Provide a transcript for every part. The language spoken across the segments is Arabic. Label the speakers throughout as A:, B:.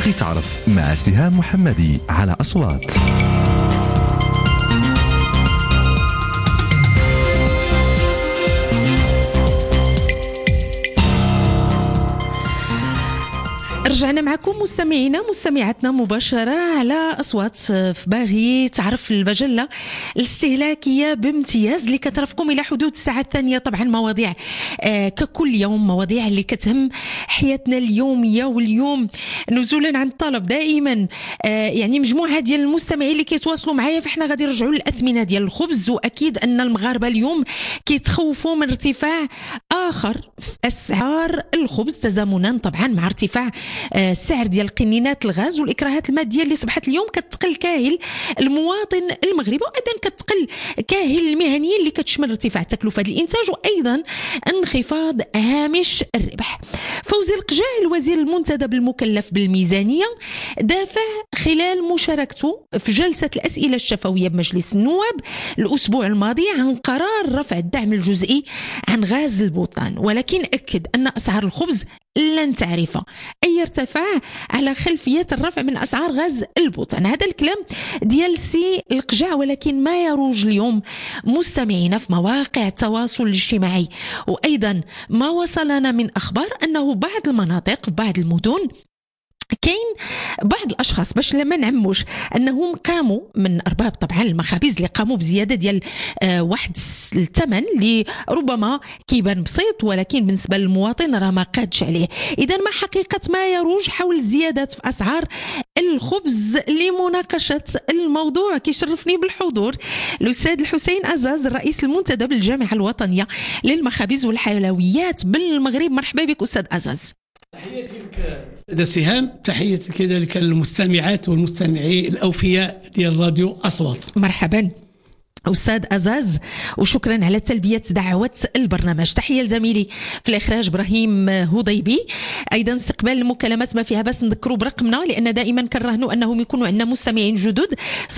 A: باغي تعرف مع سهام محمدي على أصوات.
B: رجعنا معكم مستمعاتنا مباشرة على أصوات في باغي تعرف المجلة الاستهلاكية بامتياز اللي كترافقكم إلى حدود الساعة الثانية. طبعا مواضيع ككل يوم، مواضيع اللي كتهم حياتنا اليومية. واليوم نزولا عن الطلب دائما يعني مجموعة ديال المستمعين اللي كيتواصلوا معايا، فاحنا غادي نرجعوا للأثمنة ديال الخبز. وأكيد أن المغاربة اليوم كيتخوفوا من ارتفاع آخر في أسعار الخبز تزامنا طبعا مع ارتفاع السعر ديال قنينات الغاز والإكراهات المادية اللي صبحت اليوم كتقل كاهل المواطن المغربي، وأيضا كتقل كاهل المهنيين اللي كتشمل ارتفاع تكلفة الإنتاج وأيضا انخفاض هامش الربح. فوزي القجاع الوزير المنتدب المكلف بالميزانية دافع خلال مشاركته في جلسة الأسئلة الشفوية بمجلس النواب الأسبوع الماضي عن قرار رفع الدعم الجزئي عن غاز البوطان، ولكن أكد أن أسعار الخبز لن تعرف أي ارتفاع على خلفية الرفع من أسعار غاز البوطان. هذا الكلام ديال سي القجاع، ولكن ما يروج اليوم مستمعين في مواقع التواصل الاجتماعي وأيضا ما وصلنا من أخبار أنه بعض المناطق بعض المدن كاين بعض الاشخاص باش لما نعموش انهم قاموا من ارباب طبعا المخابز اللي قاموا بزياده ديال واحد الثمن اللي ربما كيبان بسيط، ولكن بالنسبه للمواطن راه ما قادش عليه. اذا ما حقيقه ما يروج حول الزيادات في اسعار الخبز؟ لمناقشه الموضوع كيشرفني بالحضور الاستاذ الحسين عزاز الرئيس المنتدب للجامعه الوطنيه للمخابز والحلويات بالمغرب. مرحبا بك استاذ عزاز.
C: تحياتي لك أستاذة سهام، تحياتي كذلك للمستمعات والمستمعين الأوفياء ديال راديو أصوات.
B: مرحبا أستاذ عزاز، وشكرا على تلبية دعوة البرنامج. تحية لزميلي في الإخراج إبراهيم هضيبي. أيضا استقبال المكالمات ما فيها بس نذكروا برقمنا، لأن دائما كنراهنوا أنهم يكونوا عندنا مستمعين جدد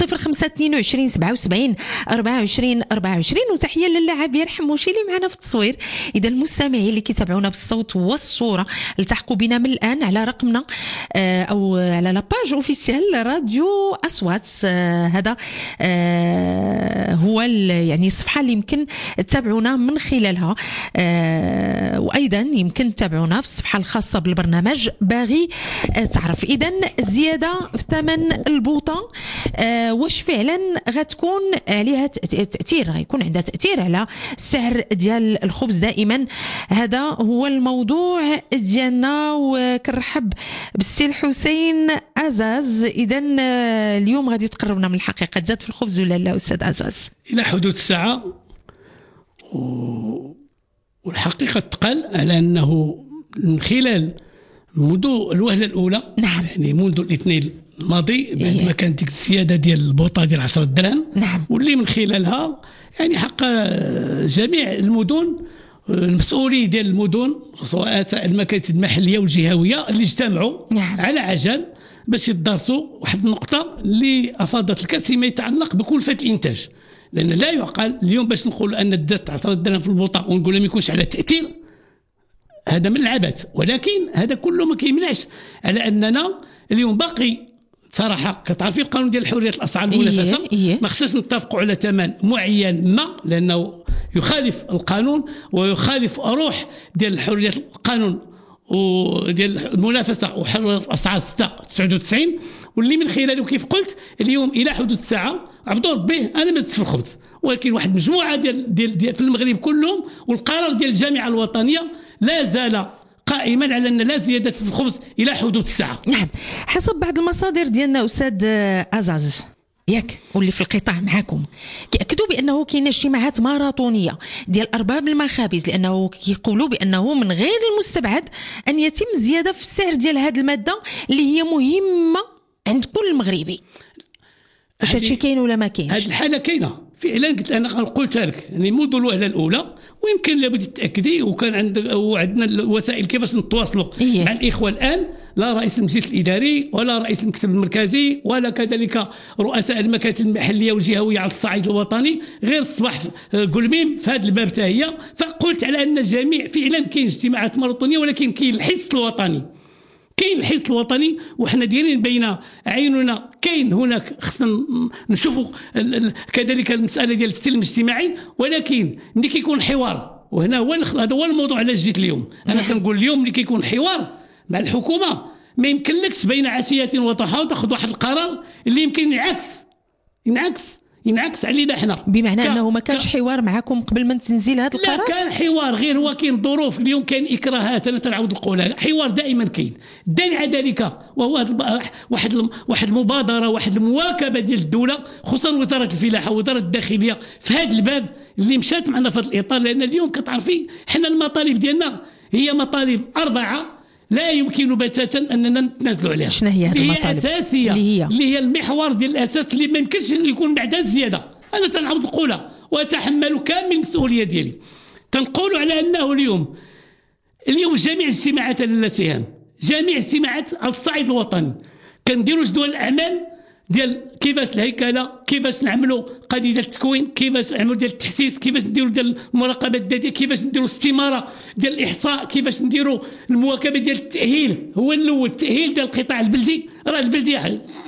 B: 0522 77 24 24. وتحية للاعبير حموشي اللي معنا في التصوير. إذا المستمعين اللي كيتابعونا بالصوت والصورة التحقوا بنا من الآن على رقمنا أو على لاباج أوفيسيال راديو أصوات. هذا هو يعني الصفحة اللي يمكن تتابعونا من خلالها، وأيضا يمكن تتابعونا في الصفحة الخاصة بالبرنامج باغي تعرف. إذن زيادة في ثمن البوطة واش فعلا غتكون عليها تأثير، غيكون عندها تأثير على السعر ديال الخبز؟ دائما هذا هو الموضوع ديالنا، وكنرحب بالسي الحسين عزاز. إذن اليوم غادي تقربنا من الحقيقة، تزاد في الخبز ولا لا أستاذ عزاز؟
C: إلى حدود الساعة، والحقيقة تقال على أنه من خلال منذ الوهلة الأولى،
B: نعم،
C: يعني منذ الاثنين الماضي بعد ما كانت ديك الزيادة ديال البوطة ديال 10 دراهم،
B: نعم،
C: واللي من خلالها يعني حق جميع المدن المسؤولين ديال المدن سواء المكاتب المحلية والجهوية اللي اجتمعوا، نعم، على عجل باش يدرسوا واحد النقطة اللي أفاضت الكأس فيما يتعلق بكلفة الإنتاج. لأن لا يعقل اليوم باش نقول أن الدات 10 دراهم في البوطة ونقول ما يكونش على تأثير، هذا من العبث. ولكن هذا كله ما كيمنعش على أننا اليوم باقي صراحة كتعرفين القانون ديال حرية الأسعار المنافسة، ما خصناش نتفقوا على ثمن معين ما، لأنه يخالف القانون ويخالف روح ديال حرية القانون وديال المنافسة وحرية الأسعار 699، واللي من خلاله كيف قلت اليوم إلى حدود الساعة عبد ربي أنا ما في الخبز، ولكن واحد مجموعة ديال في المغرب كلهم، والقرار ديال الجامعة الوطنية لا زال قائما على أن لا زيادة في الخبز إلى حدود الساعة.
B: نعم، حسب بعض المصادر ديالنا أستاذ عزاز ياك واللي في القطاع معكم كيأكدوا بأنه كاين اجتماعات ماراثونية ديال أرباب المخابز، لأنه كيقولوا بأنه من غير المستبعد أن يتم زيادة في السعر ديال هذه المادة اللي هي مهمة عند كل مغربي. واش هادشي كاين ولا ما كاينش؟
C: هذه الحالة كاينة فعلا، قلت أنا قلت لك يعني منذ الوهلة الأولى، ويمكن لابد تأكدي، وكان عندنا الوسائل كيفاش نتواصلوا مع الإخوة الآن، لا رئيس المجلس الإداري ولا رئيس المكتب المركزي ولا كذلك رؤساء المكاتب المحلية والجهوية على الصعيد الوطني، غير الصباح قلميم في هذا الباب فقلت على أن الجميع فعلا كاين اجتماعات ماراثونية، ولكن كاين الحس الوطني كاين الحزب الوطني وحنا دايرين بين عيننا، كاين هناك خصنا نشوفوا كذلك المساله ديال السلم الاجتماعي، ولكن ملي كيكون حوار، وهنا هذا هو الموضوع علاش جيت اليوم. انا كنقول اليوم ملي كيكون حوار مع الحكومه ما يمكنلكش بين عشيه وضحاها وتاخذ واحد القرار اللي يمكن ينعكس علينا حنا،
B: بمعنى انه ما كانش حوار معكم قبل ما تنزل هذا القرار.
C: لا كان حوار، غير هو كاين ظروف اليوم، كاين اكراهات، انا تنعاود نقولها، حوار دائما كاين. الدليل على ذلك وهو واحد المبادره، واحد المواكبه ديال الدوله، خصوصا وزاره الفلاحه ووزاره الداخليه في هذا الباب اللي مشات معنا في هذا الاطار. لان اليوم كتعرفي حنا المطالب ديالنا هي مطالب 4 لا يمكن بتاتا اننا نتنازلوا عليها.
B: شنو هي هذه المطالب؟
C: هي اساسيه، اللي هي المحور ديال الاساس اللي ما يمكنش يكون بعدها زياده. انا تنعاود نقولها واتحمل كامل المسؤوليه ديالي. تنقولوا على انه اليوم جميع الاجتماعات التي جميع الاجتماعات على الصعيد الوطني كنديروا جدول الاعمال ديال كيفاش الهيكله، كيفاش نعملوا قضيه ديال التكوين، كيفاش نعملوا ديال التحسيس، كيفاش نديروا ديال المراقبه الذاتيه، كيفاش نديروا الاستماره ديال الاحصاء، كيفاش نديروا المواكبه ديال التاهيل. هو الاول التاهيل ديال القطاع البلدي، راه البلدي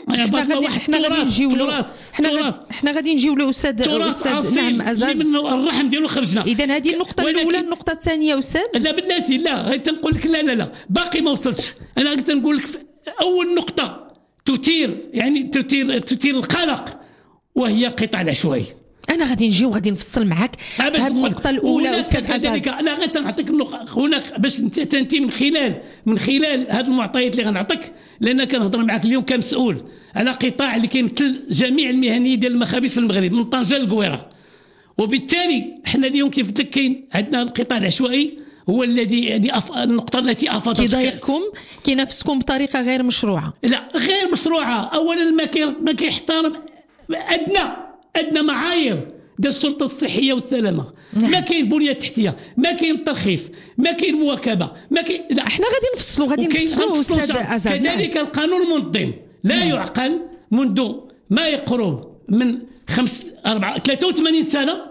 B: حنا غادي نجيو لاستاذ
C: نعم عزاز منه الرحم ديالو خرجنا.
B: اذا هذه النقطه الاولى. النقطه الثانيه استاذ،
C: لا بلاتي لا غير تنقول لك لا باقي ما وصلتش. انا قلت نقول لك اول نقطه تثير القلق وهي القطاع العشوائي.
B: انا غادي نجي وغادي نفصل معك هذه النقطه الاولى استاذ عزاز.
C: انا غادي نعطيك هناك باش تنتي من خلال هذه المعطيات اللي غنعطيك، لان كنهضر معك اليوم كمسؤول على قطاع اللي كيمثل جميع المهنيين ديال المخابز في المغرب من طنجه للقويره. وبالتالي احنا اليوم كيف قلت لك كاين عندنا القطاع العشوائي هو الذي النقطه التي افاضت
B: كيضايقكم، كينافسكم بطريقه غير مشروعه.
C: لا غير مشروعه. اولا ما كيحترم ادنى معايير ديال السلطه الصحيه والسلامه. ما كاين بنيه تحتيه، ما كاين ترخيص، ما كاين مواكبه، ما كاين.
B: احنا غادي نفصلوا استاذ عزاز.
C: كذلك القانون المنظم لا يعقل منذ ما يقرب من 83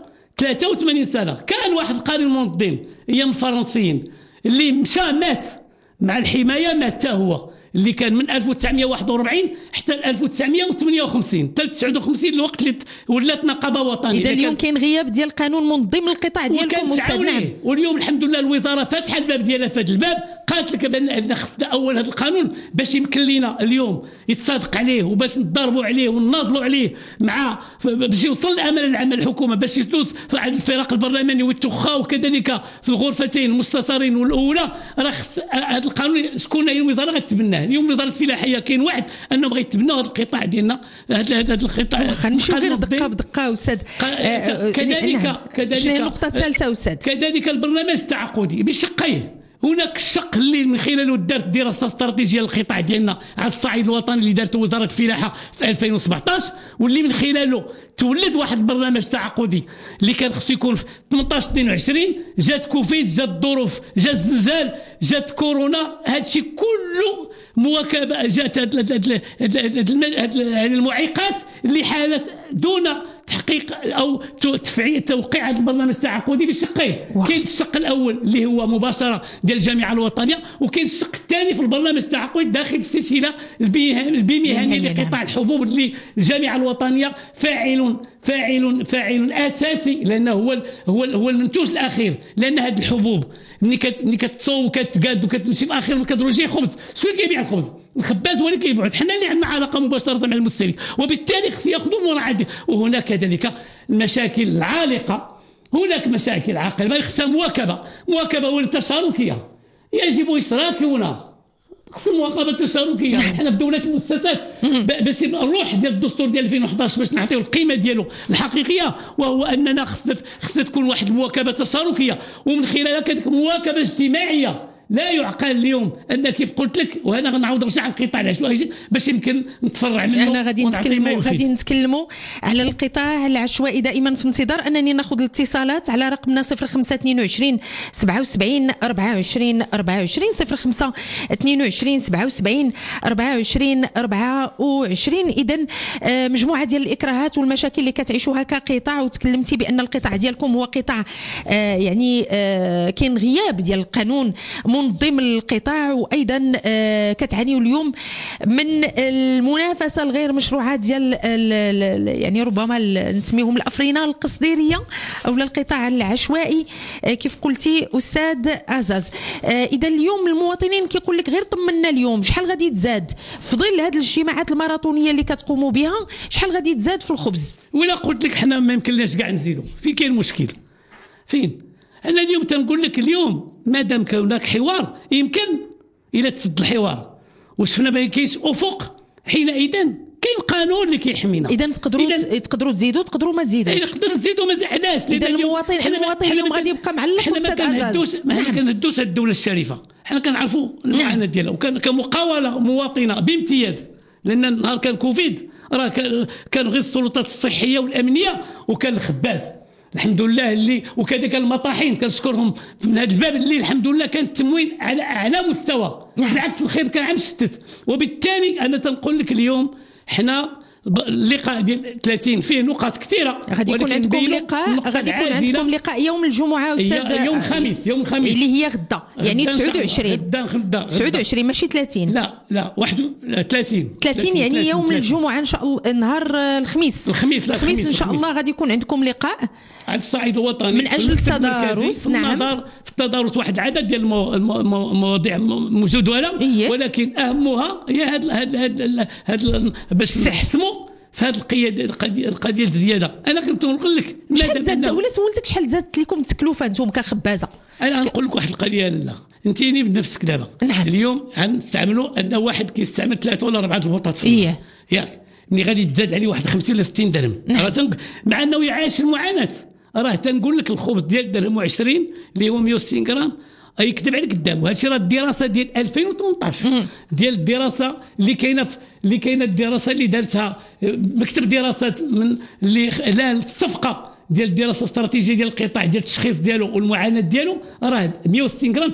C: سنه كان واحد القانون منظم ايام الفرنسيين اللي مشى مات مع الحمايه، مات حتى هو، اللي كان من 1941 حتى 1958 59 الوقت اللي ولات نقابه وطنيه.
B: اذا اليوم كاين غياب ديال القانون منظم للقطاع ديالكم استاذ. نعم.
C: واليوم الحمد لله الوزاره فاتحه الباب ديالها في هذا الباب، قالت لك بان خصنا اول هذا القانون باش يمكن لنا اليوم يتصادق عليه وباش نضربوا عليه ونناضلوا عليه باش يوصل الامل العمل الحكومه، باش يدوز في الفرق البرلماني والتخا وكذلك في الغرفتين المستشارين والاولى. راه هذا القانون شكون هي الوزاره غتبناه اليوم؟ وزاره الفلاحه كاين واحد انهم غيتبناو هذا القطاع ديالنا، هذا القطاع.
B: خنمشيو غير دقه بدقه استاذ.
C: كذلك
B: شنو هي النقطه الثالثه استاذ؟
C: كذلك البرنامج التعاقدي بشقين. هناك الشق اللي من خلاله دارت دراسه استراتيجيه للقطاع ديالنا على الصعيد الوطني اللي دارت وزاره الفلاحه في 2017، واللي من خلاله تولد واحد البرنامج تعاقدي اللي كان خصو يكون في 18-22. جات كوفيد، جات الظروف، جات الزلزال، جات كورونا، هادشي كله مواكبه، جات هاد المعيقات اللي حالت دون تحقيق او توقيع هذا البرنامج التعاقدي بشقين. كاين الشق الاول اللي هو مباشره ديال الجامعه الوطنيه، وكاين الشق الثاني في البرنامج التعاقدي داخل السلسله البمهنيه لقطاع الحبوب، اللي الجامعه الوطنيه فاعل اساسي، لانه هو المنتوج الاخير. لان هذه الحبوب ملي كتصوب وكتقاد وكتمشي في اخر الكتروجي خبز، شكون اللي كيبيع الخبز؟ الخباز هو اللي كيبيع. حنا اللي عندنا علاقه مباشره مع المستهلك، وبالتالي خصو ياخذوا مراعاه. وهناك كذلك المشاكل العالقه، هناك مشاكل عاقله ما خصها مواكبه والتشاركيه. يجب اشراكنا، خص المواكبه التشاركيه. حنا في دوله المؤسسات باش الروح ديال الدستور ديال 2011 باش نعطيو القيمه ديالو الحقيقيه، وهو اننا خصنا تكون واحد المواكبه تشاركيه، ومن خلالها كذلك مواكبه اجتماعيه. لا يعقل اليوم ان كيف قلت لك، وهنا غنعاود نرجع للقطاع العشوائي باش يمكن نتفرع منه.
B: انا غادي نتكلموا على القطاع العشوائي دائما في انتظار انني ناخذ الاتصالات على رقمنا 0522 77 24 24 0522 77 24 24. اذا مجموعه ديال الاكراهات والمشاكل اللي كتعيشوها كقطاع، وتكلمتي بان القطاع ديالكم هو قطاع يعني كاين غياب ديال القانون منظم القطاع، وايضا كتعانيوا اليوم من المنافسه الغير مشروعه ديال يعني ربما نسميهم الافرينه القصديريه او القطاع العشوائي كيف قلتي استاذ عزاز. اذا اليوم المواطنين كيقول لك غير طمنا اليوم شحال غادي يتزاد في ظل هذه الاجتماعات الماراثونيه اللي كتقوموا بها، شحال غادي يتزاد في الخبز؟
C: ولا قلت لك حنا ما يمكنناش كاع نزيدوا، فين كاين المشكل؟ فين؟ انا اليوم تنقول لك اليوم مادام كان هناك حوار يمكن الى تسد الحوار وشفنا ما كاينش افق، حينئذ كاين قانون اللي كيحمينا.
B: اذا تقدروا تزيدوا تقدروا ما تزيدوش.
C: نقدر نزيدوا ما علاش؟
B: اذا المواطن اليوم غادي يبقى معلق استاذ عزاز.
C: حنا كنهدوش الدوله الشريفه، حنا كنعرفوا المعاناه ديالها، وكان كمقاوله مواطنه بامتياز، لان نهار كان كوفيد راه كان غير السلطات الصحيه والامنيه وكان الخباز الحمد لله اللي، وكذلك المطاحين كنشكرهم من هذا الباب اللي الحمد لله كان التموين على اعلى مستوى، بالعكس الخير كان عم يشتت. وبالتالي انا تنقول لك اليوم حنا اللقاء ديال 30 فيه نقاط كثيره،
B: غادي يكون عندكم لقاء يوم الجمعه استاذ،
C: يوم الخميس
B: اللي هي غدا، يعني 29 ماشي 30.
C: لا 30
B: يعني يوم الجمعه ان شاء الله، نهار الخميس ان شاء الله غادي يكون عندكم لقاء
C: على الصعيد الوطني
B: من اجل التدارس.
C: نعم، في التدارس واحد العدد ديال المواضيع مجدوله، ولكن اهمها هي هذا باش نحسموا في هذه القضيه الزياده. انا كنت نقول لك
B: شحال زاد، ولا سولتك شحال زادت لكم التكلفه انتم كخبازه؟
C: انا نقول لك واحد القضيه، لا انتيني بنفسك دابا.
B: نعم.
C: اليوم غنستعملوا ان واحد كيستعمل 3 ولا 4 البطاط في اليوم، ياك ملي غادي تزاد عليه واحد 50 ولا 60 درهم، مع انه يعيش المعاناه. راه تنقول لك الخبز ديال درهم و20 اللي هو 160 غرام يكذب عليك قدام. وهذا الشيء راه الدراسه ديال 2018 ديال الدراسه اللي كاينه الدراسه اللي دارتها مكتب دراسات من اللي لا الصفقه ديال الدراسه الاستراتيجيه ديال القطاع ديال التشخيص ديالو والمعاناه ديالو، راه 160 غرام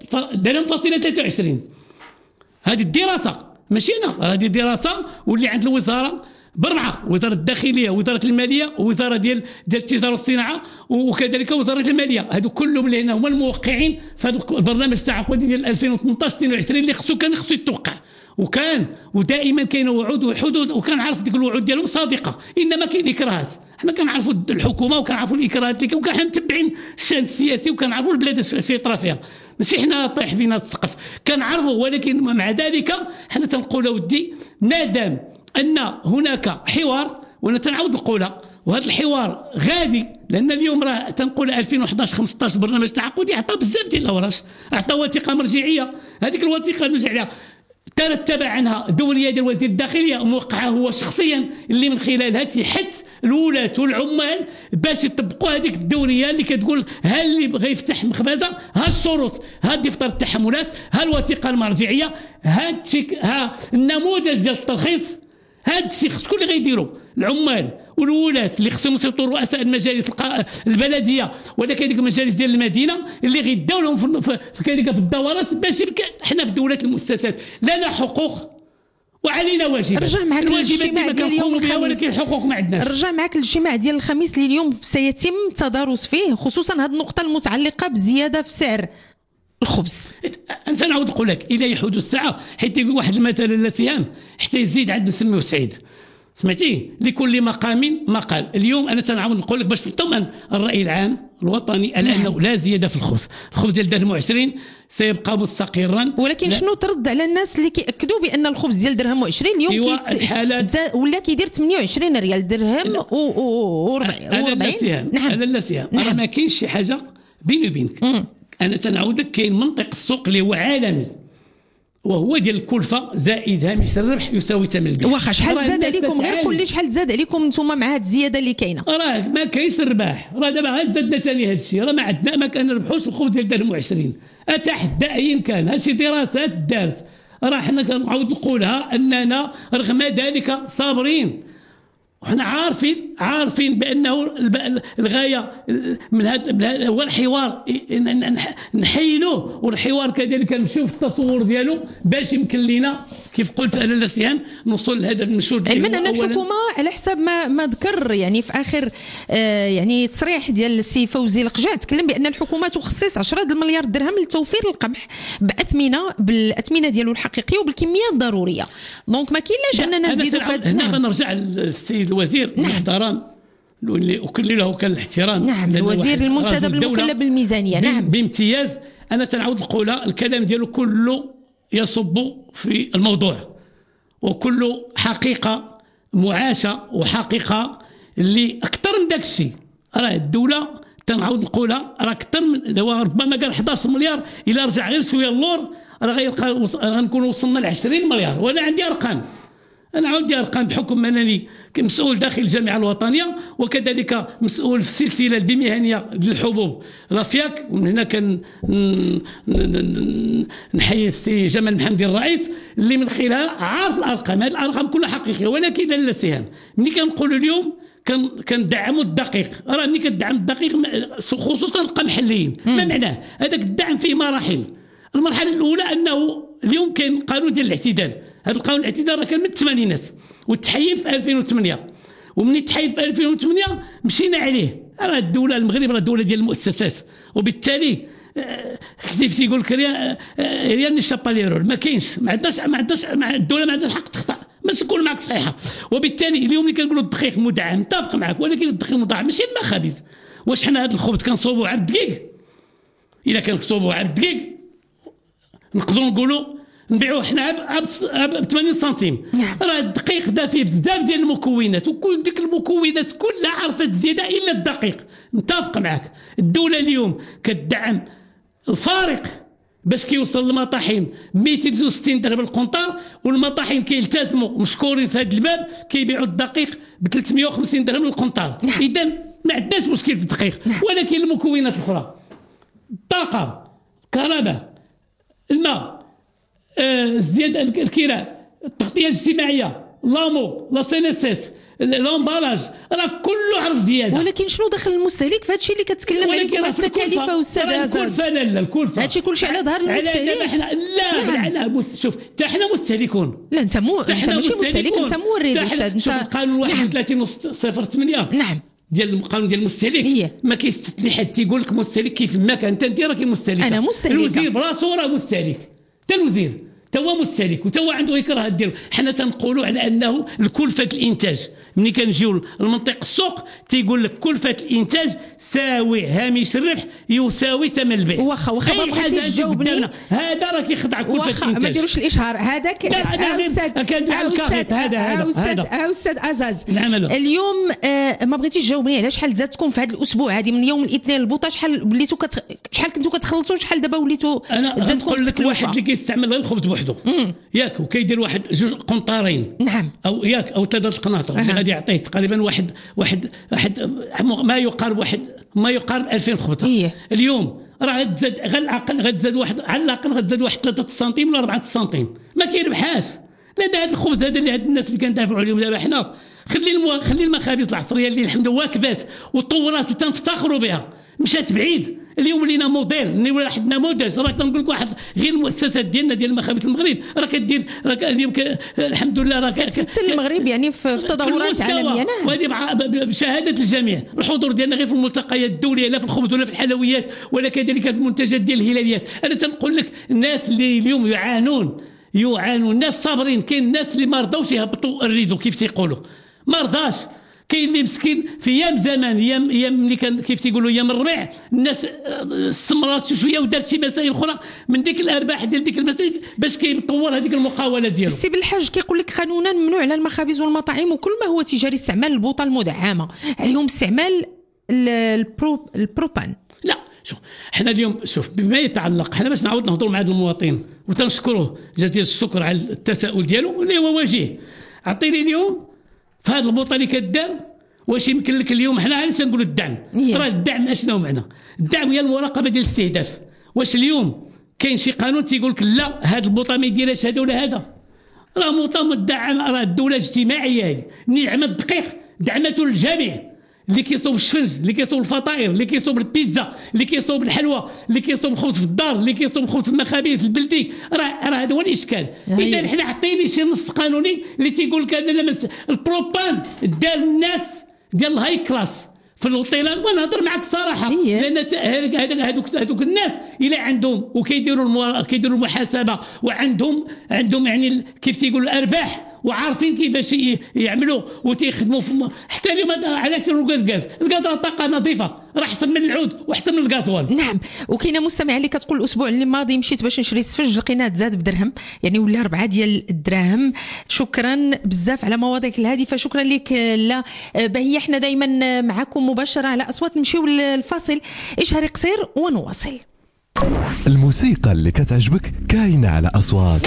C: 3.23. هذه الدراسه ماشي انا، هذه دراسه واللي عند الوزاره بربعه، وزاره الداخليه ووزاره الماليه ووزاره ديال التجاره والصناعه وكذلك وزاره الماليه، هذو كلهم اللي هنا هما الموقعين في هذا البرنامج التعاقدي ديال 2018 22 اللي كان خصو يتوقع. ودائما كاين وعود وحدود، وكنعرف ديك الوعود ديالهم صادقه، انما كاين اكراهات. حنا كنعرفوا الحكومه وكنعرفوا الاكراهات اللي وكان متبعين الشان السياسي وكنعرفوا البلاد في طرا فيها، ماشي حنا طايح بينا السقف كنعرفوا. ولكن مع ذلك حنا تنقول ودي مادام ان هناك حوار، وانا تنعاود نقولها، وهذا الحوار غادي، لان اليوم راه تنقول 2011 15 برنامج تعاقدي عطى بزاف ديال الاوراق، عطى وثيقه مرجعيه، هذيك الوثيقه المرجعيه ترتب عنها دوريه ديال وزير الداخليه موقعه هو شخصيا، اللي من خلالها تيحث الولاة والعمال باش يطبقوا هذيك الدوريه اللي كتقول ها اللي بغى يفتح مخبزه، ها الشروط، ها دفتر التحملات، ها الوثيقه المرجعيه، ها النموذج ديال الترخيص. هذا الشيء شكون اللي غيديروا؟ العمال والولاة اللي خصهم يصيفطوا رؤساء المجالس البلديه ولا كذلك المجالس ديال المدينه اللي غيداو لهم في كذلك في الدورات، باش حنا في دوله المؤسسات لنا حقوق وعلينا واجبات.
B: رجع معك الاجتماع ديال اليوم الخميس،
C: ولكن الحقوق ما عندناش.
B: رجع معك الاجتماع ديال الخميس اللي اليوم سيتم التدارس فيه، خصوصا هذه النقطه المتعلقه بزياده في سعر الخبز.
C: انت نعاود نقول لك الى يحدث الساعه، حيت يقول واحد المثل لا سهام حتى يزيد عندنا نسميوه سعيد، سمعتي؟ لكل مقام مقال. اليوم انا تنعاود نقول لك باش تطمن الراي العام الوطني انه لا زياده في الخبز ديال درهم 20 سيبقى مستقرا.
B: ولكن شنو ترد على الناس اللي كيأكدوا بان الخبز ديال درهم 20 اليوم ولا كيدير 28 ريال درهم و40؟
C: نعم هذا لا سهام. راه ما كاينش شي حاجه بيني وبينك. انا تنعاود لك كاين منطق السوق اللي هو عالمي، وهو ديال الكلفه زائد هامش الربح يساوي ثمن البيع.
B: واخا شحال زاد عليكم؟ غير قول لي شحال زاد عليكم نتوما مع هذه الزياده اللي كاينه؟
C: راه ما كاينش الرباح، راه دابا عاد زادنا ثاني هذا الشيء، راه ما عندنا ما كنربحوش الخبز ديال درهم 20 اتحدى ايا كان. هادشي دراسات دارت، راه حنا كنعاود نقولها اننا رغم ذلك صابرين وحنا عارفين بانه الغايه من هذا هو الحوار، نحيلوه، والحوار كذلك نمشيو في التصور ديالو باش يمكن لنا كيف قلت انا الاستهان نوصل لهذا المنشور.
B: علما ان الحكومه على حسب ما ذكر يعني في اخر يعني تصريح ديال السي فوزي القجع تكلم بان الحكومه تخصص 10 مليار درهم لتوفير القمح بالاثمنه ديالو الحقيقيه وبالكميه الضروريه. دونك ما كاينلاش اننا نزيدوا في هذا.
C: هنا غنرجع للسيد الوزير المحترم اللي اكلله كان الاحترام.
B: نعم، الوزير المنتدب المكلف بالميزانيه. نعم
C: بامتياز. انا تنعاود نقولها، الكلام ديالو كله يصب في الموضوع وكله حقيقه معاشه وحقيقه اللي اكثر من داك الشيء. راه الدوله تنعاود نقولها راه اكثر من ربما قال 11 مليار، الا رجع غير شويه اللور راه غنكون وصلنا ل 20 مليار. وانا عندي ارقام، انا عندي ارقام بحكم انني كمسؤول داخل الجامعه الوطنيه وكذلك مسؤول في السلسله المهنيه للحبوب لافياك. ومن هنا كان نحيي السي جمال محمدي الرئيس اللي من خلالها عارف الارقام. هذه الارقام كلها حقيقيه، ولكن لا استهان. ملي كنقولوا اليوم كندعموا الدقيق، راه ملي كتدعم الدقيق خصوصا القمح اللين ما معناه؟ هذاك الدعم فيه مراحل. المرحله الاولى انه اليوم كاين قانون ديال الاعتدال. هذا القانون الاعتدال راه كان من الثمانينات وتحيف في 2008، ومن تحيف في 2008 مشينا عليه. راه الدوله المغرب راه دوله ديال المؤسسات، وبالتالي كيف تيقول لك ريال نشابا ليرول ما كاينش، ما عندناش الدوله ما عندهاش الحق تخطا، باش نكون معك صحيحه. وبالتالي اليوم اللي كنقولوا الدقيق مدعم نتفق معك، ولكن الدقيق مدعم ماشي المخابز. واش حنا هذا الخبز كنصوبوه على الدقيق؟ الا كنصوبوه على الدقيق نقدروا نقولوا نبيعوه حنا ب 80 سنتيم. راه الدقيق دا فيه بزاف ديال المكونات، وكل ديك المكونات كلها عرفت زياده الا الدقيق. متفق معك. الدوله اليوم كتدعم الفارق باش كيوصل للمطاحين 260 درهم القنطار، والمطاحين كيلتزموا مشكورين في هذا الباب كيبيعوا الدقيق ب 350 درهم القنطار. اذا ما عندناش مشكل في الدقيق، ولكن المكونات الاخرى الطاقه، الكهرباء، الماء، الزياده، الكراء، التغطيه الاجتماعيه، لامو، لا سي ان اس اس، لامبالاج، راه كله عرض زياده.
B: ولكن شنو دخل المستهلك في هذا الشيء اللي كتكلم عليه؟ التكاليف استاذ عزاز،
C: الكلفه
B: هذا الشيء كلشي على ظهر المستهلك.
C: لا شوف، حتى حنا مستهلكون.
B: لا انت ماشي مستهلك، انت مورد استاذ.
C: انت القانون 31/08
B: نعم
C: ديال القانون ديال المستهلك ما كيستثني حد تيقول لك مستهلك كيف ما كان. انت راكي مستهلك،
B: انا مستهلك،
C: الوزير براسو راه مستهلك، حتى الوزير تا هو مستهلك وتا هو عنده اكراه ديالو. حنا تنقولوا على انه الكلفه الانتاج. ملي كنجيو لمنطق السوق تيقول لك كلفه الانتاج ساوي هامش الربح يساوي ثمن البيع.
B: واخا ما بغيتيش تجاوبني،
C: هذا راه كيخضع كلفه الانتاج.
B: ما ديروش الاشهار هذاك. استاذ عزاز، اليوم ما بغيتيش تجاوبني على شحال زادتكم في هذا الاسبوع هذه من يوم الاثنين البوطه؟ شحال وليتوا شحال كنتوا كتخلصوا؟ شحال دابا وليتوا
C: زادتكم؟ نقول لك واحد اللي كيستعمل غير الخبز بوحدو ياك وكيدير واحد جوج قنطارين، نعم، او ياك او 3 القناطر اللي غادي يعطيه تقريبا واحد ما يقارب 2000 خبطه. اليوم راه غتزاد غير العقل غتزاد واحد على الاقل غتزاد واحد 3 سنتيم ولا 4 سنتيم، ما كيربحاش. لا هذا الخبز هذا اللي هاد الناس اللي كندافعوا عليهم دابا حنا خلي المخابز العصريه اللي الحمد لله واكبات وطورات وتنفتخروا بها مشات بعيد. اليوم ولينا موديل، اللي ولا حدنا موديل. راه كنقول لك واحد غير المؤسسات ديالنا ديال المخابز المغرب راه كدير اليوم الحمد لله راه
B: كتمثل المغرب يعني في تظاهرات عالميه. نعم،
C: وهذه بشهاده الجميع. الحضور ديالنا غير في الملتقيات الدوليه لا في الخبز ولا في الحلويات ولا كذلك في المنتجات ديال الهلاليات. انا تنقول لك الناس اللي اليوم يعانون الناس صابرين. كاين الناس اللي ما رضاوش يهبطوا الريدو كيف تيقولوا، ما رضاش. كاين اللي مسكين في ايام زمان ايام اللي كان كيف تيقولوا ايام الربيع الناس استمرات شويه ودارت شي مسائل اخرى من ديك الارباح ديال ديك المسائل باش كيطور هذيك المقاوله ديالو.
B: السي بالحاج كيقول لك قانونا ممنوع على المخابز والمطاعم وكل ما هو تجاري استعمال البوطه المدعمه، عليهم استعمال البروبان.
C: لا شوف حنا اليوم شوف بما يتعلق حنا باش نعاود نهضروا مع هذا المواطن وتنشكروه جزيل الشكر على التساؤل ديالو اللي هو وجيه. عطيني اليوم في هذه البوطه اللي كدار واش يمكن لك اليوم؟ حنا علاش نقولوا الدعم؟ راه الدعم اشنو معنى؟ الدعم هي المراقبه ديال الاستهداف. واش اليوم كاين شي قانون تيقول لك لا هذه البوطه ما يديرهاش هذا ولا هذا؟ راه بوطه مدعمه، راه الدوله اجتماعيه هذه. ملي عمل الدقيق دعمته للجميع، اللي كيصوب الشفنج، اللي كيصوب الفطاير، اللي كيصوب البيتزا، اللي كيصوب الحلوى، اللي كيصوب الخبز في الدار، اللي كيصوب الخبز في المخابز البلدي. راه هذا هو الاشكال. اذا حنا عطيني شي نص قانوني اللي تيقول لك انا البروبان دار الناس ديال الهاي كلاس في الاوتيلات. ونهضر معك الصراحه لان هذوك الناس الى عندهم وكيديروا المحاسبه وعندهم يعني كيف تيقولوا الارباح وعارفين كيفاش يعملوا وتيخدموا حتى اليوم علاش الغاز راه طاقه نظيفه، راه احسن من العود واحسن من الغازوال.
B: نعم. وكاينه مستمعه اللي كتقول الاسبوع اللي ماضي مشيت باش نشري السفنج لقيناه تزاد بدرهم، يعني ولا 4 ديال الدراهم. شكرا بزاف على مواضيعك الهادفه، شكرا لك. لا بهي احنا دائما معكم مباشره على اصوات. نمشيو للفاصل اشهري قصير ونواصل.
A: الموسيقى اللي كتعجبك كاينه على اصوات.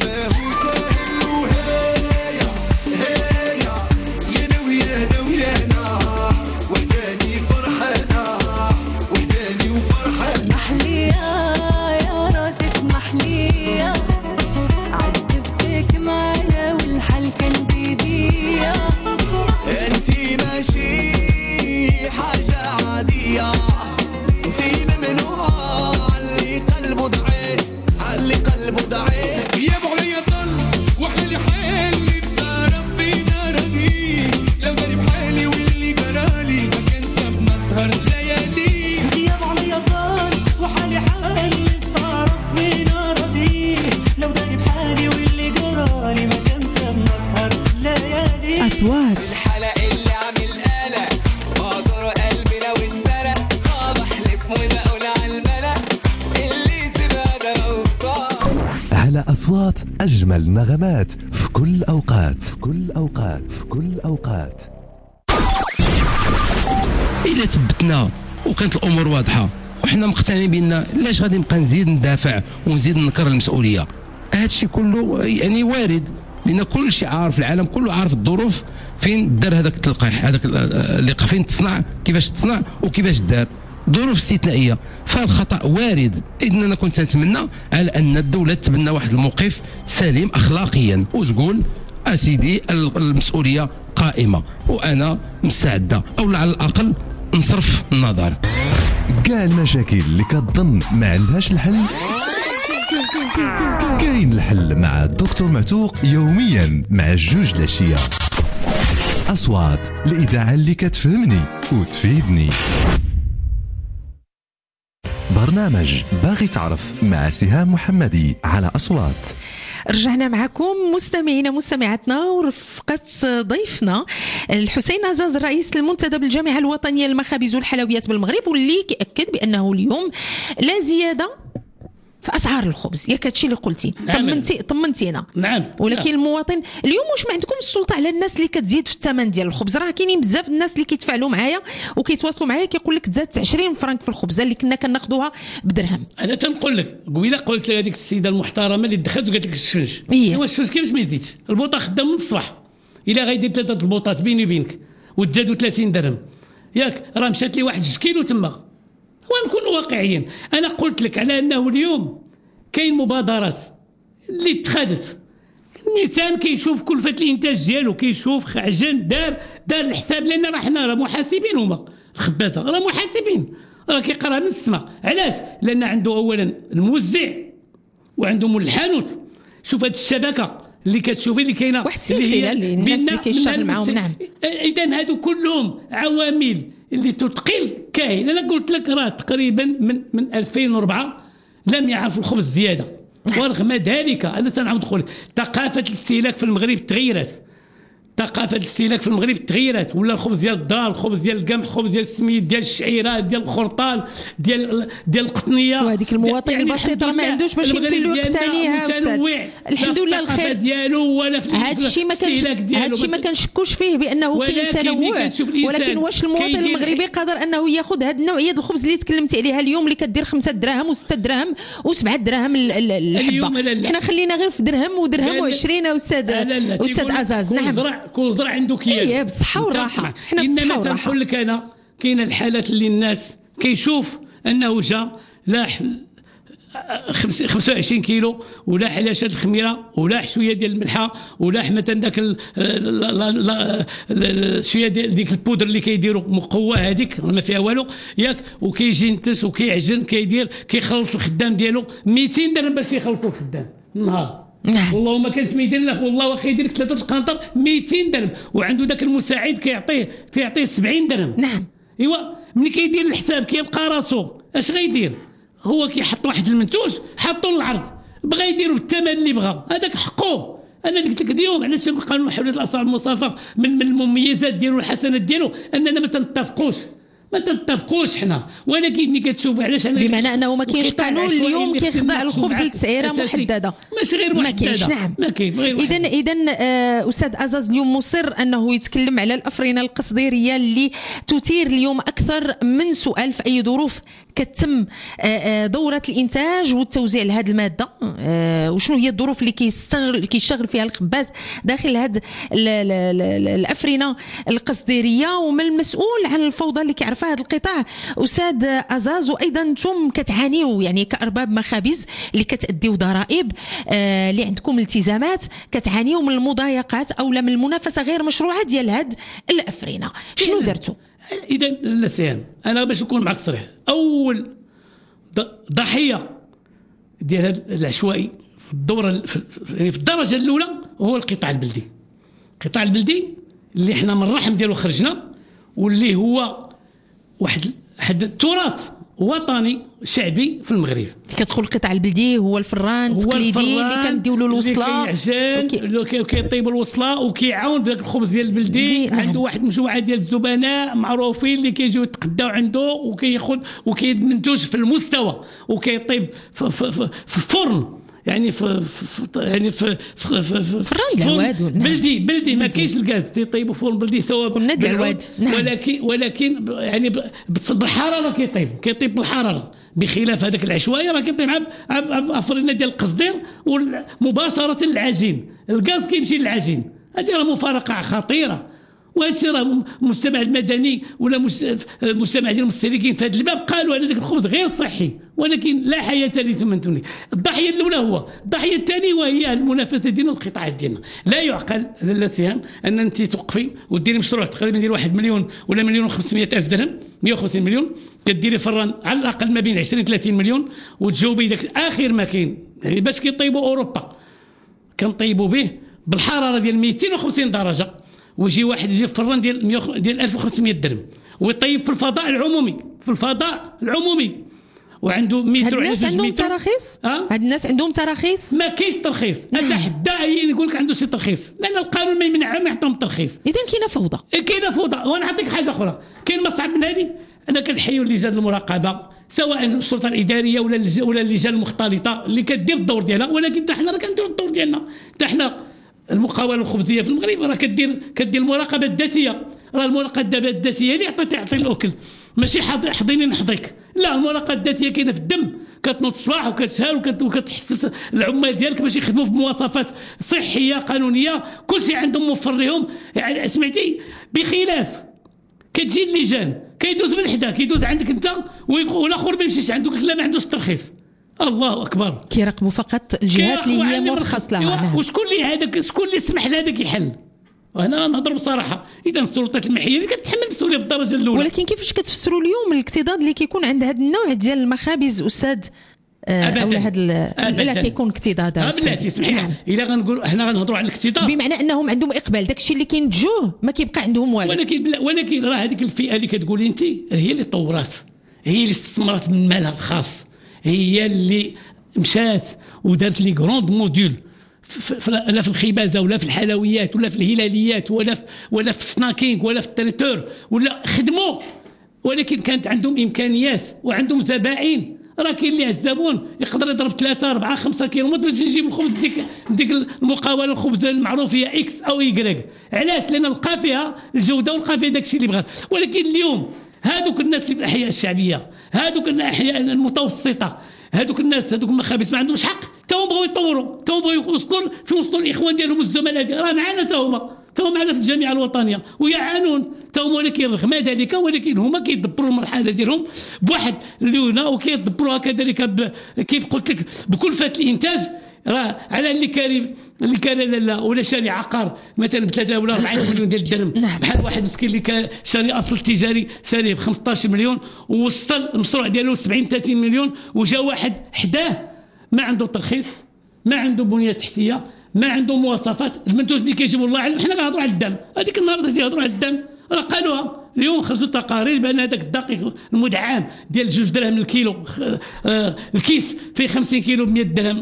B: أصوات
D: الحلق اللي عامل قلق بعذر قلبي لو اتسرق بحلف وبقول على الملأ اللي سيبها ده غلطان.
A: على أصوات أجمل نغمات في كل أوقات، في كل أوقات، في كل أوقات.
E: إلا ثبتنا وكانت الأمور واضحة وحنا مقتنعين بأن لاش غادي نبقى نزيد ندافع ونزيد نكر المسؤولية. هذا الشيء كله يعني وارد، لأن كل شيء عارف، العالم كله عارف الظروف فين دار هذاك التلقيح، هذاك اللقاح فين تصنع، كيفاش تصنع وكيفاش دار، ظروف استثنائيه. فالخطا وارد. اذا انا كنت نتمنى على ان الدوله تبنى واحد الموقف سليم اخلاقيا وتقول اسيدي المسؤوليه قائمه وانا مستعده، او على الاقل نصرف النظر.
A: كاع المشاكل اللي كتظن ما عندهاش الحل كاين الحل مع الدكتور معتوق يوميا مع 2 العشيه. أصوات، الإذاعة اللي كتفهمني وتفيدني. برنامج باغي تعرف مع سهام محمدي على أصوات.
B: رجعنا معكم مستمعينا مستمعاتنا ورفقة ضيفنا الحسين عزاز الرئيس المنتدب بالجامعة الوطنية للمخابز والحلويات بالمغرب، واللي كأكد بأنه اليوم لا زيادة في اسعار الخبز. ياك هادشي اللي قلتي طمنتينا.
C: نعم.
B: ولكن المواطن اليوم واش ما عندكم السلطه على الناس اللي كتزيد في الثمن ديال الخبز؟ راه كاينين بزاف الناس اللي كيتفاعلوا معايا وكيتواصلوا معايا كيقول لك تزادت 20 فرنك في الخبزه اللي كنا كناخذوها بدرهم.
C: انا تنقول لك قبيله قلت لهذيك السيده المحترمه اللي دخلت وقالت لك الشفنج، ايوا الشفنج كيفاش ما يزيدش؟ البوطه خدام من الصباح الا غيدير 3 البوطات بيني وبينك وتزادوا 30 درهم، ياك راه مشات لي 1 كيلو تما. ونكون واقعيين. انا قلت لك على انه اليوم كاين مبادرات اللي اتخذت، الانسان كيشوف كلفه الانتاج ديالو، كيشوف عجن دار الحساب، لان راه حنا محاسبين، هما الخباثه راه محاسبين، راه كيقرا من السماء. علاش؟ لان عنده اولا الموزع وعنده مول الحانوت. شوف هذه الشبكه اللي كتشوفي اللي كاينه
B: واحد السلسله اللي الناس اللي كيشتغل معاهم. نعم.
C: اذا هادو كلهم عوامل اللي تثقل كاين. انا قلت لك راه تقريبا من 2004 لم يعرف الخبز زياده. ورغم ذلك انا سنعاود نقول ثقافه الاستهلاك في المغرب تغيرت. ثقافه الاستهلاك في المغرب تغيرت، ولا الخبز ديال الدار، الخبز ديال القمح، الخبز ديال السميد، ديال الشعيرات، ديال الخرطال، ديال القطنيه.
B: وهذيك المواطن
C: يعني
B: البسيط راه ما عندوش باش يمكن له يقتنيها. الحمد لله الخير
C: ديالو ولا في
B: هذا الشيء ما كنشكوش فيه بانه كاين تنوع، ولكن واش المواطن المغربي قادر انه ياخذ هذه النوعيه ديال الخبز اللي تكلمتي عليها اليوم اللي كدير 5 دراهم و6 دراهم و7 دراهم الحبه؟ حنا خلينا غير في درهم ودرهم و20 استاذ عزاز. نعم.
C: كل زرع عنده كياس.
B: ايه بالصحه والراحه. حنا بالصحه والراحه.
C: انما تنقول لك انا كاين الحالات اللي الناس كيشوف انه جا لا 25 كيلو ولا حلاشات الخميره ولا شويه ديال الملحه ولا مثلا داك شويه ديال ديك البودر اللي كيديروا مقوه هذيك ما فيها والو ياك، وكيجي ينتس وكيعجن كيخلص الخدام ديالو 200 درهم باش يخلصوا الخدام النهار.
B: نعم.
C: والله ما كانت ميدير له، والله واخا يدير لك 3 القنطر 200 درهم، وعنده ذاك المساعد كيعطيه 70 درهم.
B: نعم.
C: ايوا ملي كيدير الحساب كيلقى راسو اش غيدير؟ هو كيحط واحد المنتوج حطوا للعرض، بغى يديروا بالثمن اللي بغى، هذاك حقه. انا اللي قلت لك اليوم علاش قانون حريه الاسعار المصافى من المميزات ديالو والحسنات ديالو اننا ما تنتفقوش حنا، ولكن ملي كتشوف علاش انا
B: بمعنى انه ما كاينش قانون اليوم كيخضع الخبز لتسعيره محدده،
C: ماشي غير محدده،
B: ما كاينش. نعم،
C: ما كاين غير
B: اذا استاذ عزاز اليوم مصر انه يتكلم على الافرنه القصديريه اللي تثير اليوم اكثر من سؤال في اي ظروف كتم دوره الانتاج والتوزيع لهذه الماده، وشنو هي الظروف اللي كيشتغل فيها الخباز داخل هذه الافرنه القصديريه، ومن المسؤول عن الفوضى اللي كيعرفها هذا القطاع استاذ عزاز. وايضا انتم كتعانيوا يعني كارباب مخابز اللي كتاديوا ضرائب، اللي عندكم التزامات، كتعانيوا من المضايقات او من المنافسه غير مشروعه ديال هذه الافرنه، شنو درتوا؟
C: اذا اللسان انا باش نكون معك صريح، اول ضحيه ديال هذا العشوائي في الدوره يعني في الدرجه الاولى هو القطاع البلدي. القطاع البلدي اللي احنا من الرحم ديالو خرجنا، واللي هو واحد التراث وطني شعبي في المغرب.
B: كتقول القطاع البلدي هو الفران التقليدي اللي كنديو له الوصله،
C: اللي كيطيب الوصله وكيعاون بداك الخبز ديال البلدي. عنده واحد مجموعه ديال الزبناء معروفين اللي كيجيو يتقداو عنده وكياخذ وكيمنتوج في المستوى وكيطيب في فرن، يعني في
B: العواد
C: بلدي ما كاينش الغاز، تيطيبوا فرن بلدي سواء
B: العواد.
C: ولكن يعني بالحراره كيطيب بالحراره، بخلاف هذاك العشوائي راه كيطيب افرنه ديال القصدير مباشره للعجين، الغاز كيمشي للعجين. هذه راه مفارقه خطيره، وهذا الشيء راه المجتمع المدني ولا المجتمع ديال المستهلكين في هذا الباب قالوا ان ذاك الخبز غير صحي، ولكن لا حياه لثمن دوني. الضحيه الاولى هو، الضحيه الثانيه وهي المنافسه ديالنا والقطاعات ديالنا. لا يعقل لاله سهام ان انت توقفي وديري مشروع تقريبا ديال 1 مليون ولا 1,500,000 درهم، 150 مليون، كديري فران على الاقل ما بين 20-30 مليون، وتجاوبي داك اخر ما كاين. يعني باش كيطيبوا اوروبا كنطيبوا به بالحراره ديال 250 درجه، ويجي واحد يجي فران ديال 1500 درهم ويطيب في الفضاء العمومي وعنده متر.
B: هاد الناس عندهم تراخيص؟ هاد الناس عندهم تراخيص؟
C: ما كاينش ترخيص، اتحدى يقول لك عنده شي ترخيص، لان القانون ما يمنعهم ما يعطيهم الترخيص.
B: اذا كاينه فوضى.
C: وانا نعطيك حاجه اخرى، كاين ما صعب من هذه. انا كنحيو لجان المراقبه سواء السلطه الاداريه ولا اللجان المختلطه اللي كدير الدور ديالها، ولكن حنا راه كنديروا الدور ديالنا. حنا المقاوله الخبزيه في المغرب راه كدير المراقبه الذاتيه. راه المراقبه الذاتيه اللي تعطي الاكل، ماشي حضيني نحضيك، لا، المراقبه الذاتيه كاينه في الدم. كتنوض الصباح وكتسهر وكتحسس العمال ديالك باش يخدموا في مواصفات صحيه قانونيه، كل شيء عندهم موفر لهم. يعني سمعتي، بخلاف كتجي اللجان كيدوز من حدا، كيدوز عندك انت والاخر ما يمشيش عنده، لا ما عندوش الترخيص. الله اكبر،
B: كيراقبوا فقط الجهات اللي هي مرخص لها.
C: وشكون اللي سمح لهذاك يحل؟ وهنا نهضر بصراحه. اذا السلطات المحليه اللي كتحمل المسؤوليه في الدرجه الاولى.
B: ولكن كيفاش كتفسروا اليوم الاكتضاد اللي كيكون عند هذا النوع ديال المخابز استاذ؟
C: ابدا
B: لا كيكون اكتضاد.
C: بلاتي اسمحي لي، الا غنقول حنا غنهضروا على الاكتضاد
B: بمعنى انهم عندهم اقبال، داكشي اللي كينتجوه ما كيبقى عندهم والو.
C: ولكن راه هذيك الفئه اللي كتقولي انت هي اللي طورات، هي اللي استثمرت من مالها الخاص، هي اللي مشات ودارت لي غروند موديول لا في الخبازه ولا في الحلويات ولا في الهلاليات ولا في السناكينغ ولا في التريتور، ولا خدموا، ولكن كانت عندهم امكانيات وعندهم زبائن. راه كاين اللي الزبون يقدر يضرب 3 4 5 كيلومتر باش يجيب الخبز ديك المقاوله الخبز المعروف هي اكس او يكريك. علاش؟ لان لقى فيها الجوده ولقى فيها داكشي اللي بغات. ولكن اليوم هذوك الناس اللي في الاحياء الشعبيه، هذوك الاحياء المتوسطه، هذوك الناس هذوك المخابز ما عندهمش حق، تا هما بغاو يطوروا، تا هما بغاو يوصلوا الاخوان ديالهم الزملاء راه معنا، تا هما تهم معنا في الجامعه الوطنيه ويعانون تهم، ولكن رغم ذلك ولكن هما كيدبروا المرحله ديالهم بواحد الليونه وكيدبروها كذلك كيف قلت لك بكلفه الانتاج. راه على اللي كان لا ولا شاري عقار مثلا ب 3 ولا 4 مليون ديال الدرهم، بحال واحد مسكين اللي كان شاري اصل تجاري ساريه ب 15 مليون ووصل المشروع ديالو 70-30 مليون، وجا واحد حداه ما عنده ترخيص، ما عنده بنيه تحتيه، ما عنده مواصفات. المنتوج اللي كيجيبوا الله اعلم. حنا كنهضروا على الدم، هذيك النهار كيهضروا على الدم راه قالوها اليوم، خرجوا تقارير بان هذاك الدقيق المدعم ديال 2 دراهم الكيلو، الكيس فيه 50 كيلو ب 100 درهم،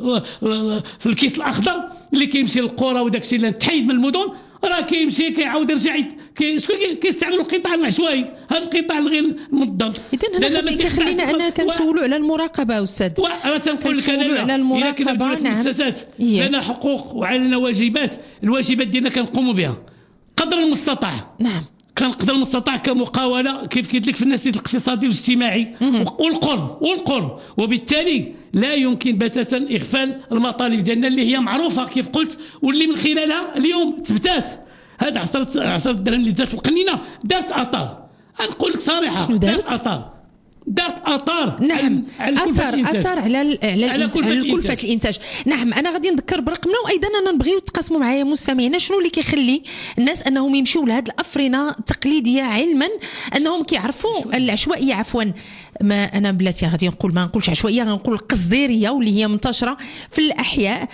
C: في الكيس الاخضر اللي كيمشي للقرى وداك الشيء اللي تحيد من المدن راه كيمشي كيعاود يرجع شكون كيستعملوا القطاع العشوائي، هذا القطاع الغير منظم.
B: اذا هنا كيخلينا اننا كنسولوا على المراقبه استاذ.
C: راه تنقول لك انا الا كنا بدنا المؤسسات لنا حقوق وعلينا واجبات، الواجبات ديالنا كنقوموا بها قدر المستطاع.
B: نعم.
C: قدر المستطاع كمقاوله كيف قلت لك في النسيج الاقتصادي والاجتماعي والقرب، وبالتالي لا يمكن بتاتا اغفال المطالب ديالنا اللي هي معروفه كيف قلت، واللي من خلالها اليوم تثبتات. هذا 10 درهم اللي دارت القنينه دارت اثار. نقول لك صراحه
B: شنو دارت
C: اثار.
B: نعم، اثار على كلفه الانتاج. نعم، انا غادي نذكر برقمنا، وايضا انا نبغيو تقاسموا معايا مستمعينا شنو اللي كيخلي الناس انهم يمشيو لهذه الافرنه التقليديه، علما انهم كيعرفوا العشوائيه. عفوا، ما انا بلاتي غادي نقول ما نقولش عشوائيه، غنقول قصديريه، واللي هي منتشره في الاحياء،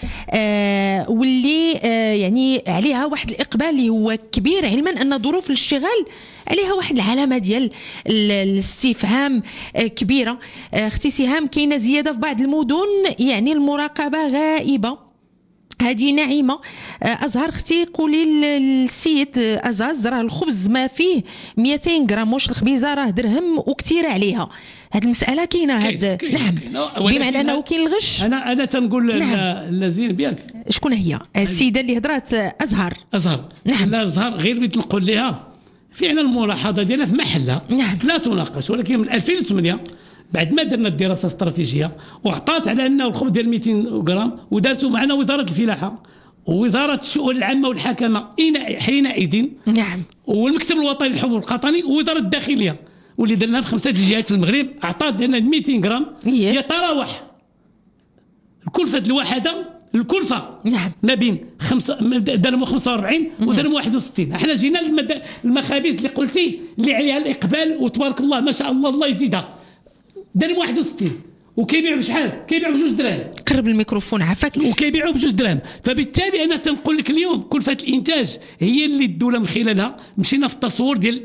B: واللي يعني عليها واحد الاقبال اللي هو كبير، علما ان ظروف الاشتغال عليها واحد العلامه ديال الاستفهام كبيره. اختي سهام، كاينه زياده في بعض المدن، يعني المراقبه غائبه. هذه نعيمه. ازهر اختي قولي للسيد ازاز راه الخبز ما فيه 200 غرام، واش الخبيزه راه درهم وكثير عليها. هذه المساله كاينه. نعم، بمعنى انه كاين الغش.
C: انا تنقول الذين بياك
B: شكون هي السيده اللي هضرات؟ ازهر.
C: نعم. لا ازهر غير بغيت نقول لها فعلا الملاحظه ديالها في محلها.
B: نعم.
C: لا تناقش، ولكن من 2008 بعد ما درنا الدراسه الاستراتيجيه وعطات على انه الخبز ديال 200 غرام، ودارته معنا وزاره الفلاحه ووزاره الشؤون العامه والحكمه حينئذ.
B: نعم.
C: والمكتب الوطني للحبوب القطني ووزاره الداخليه، واللي درناها في 5 جهات في المغرب، عطات لنا 200 غرام. يتراوح الكلفه الوحده
B: نعم
C: ما بين درهم 45 ودرهم 61. احنا جينا المخابز اللي قلتي اللي عليها الاقبال وتبارك الله ما شاء الله، الله يزيدها، درهم 61 وكيبيعوا بشحال؟ كيبيعوا ب2 دراهم.
B: قرب الميكروفون عافاك.
C: وكيبيعوا ب2 دراهم. فبالتالي انا تنقول لك اليوم كلفه الانتاج هي اللي الدوله من خلالها مشينا في التصور ديال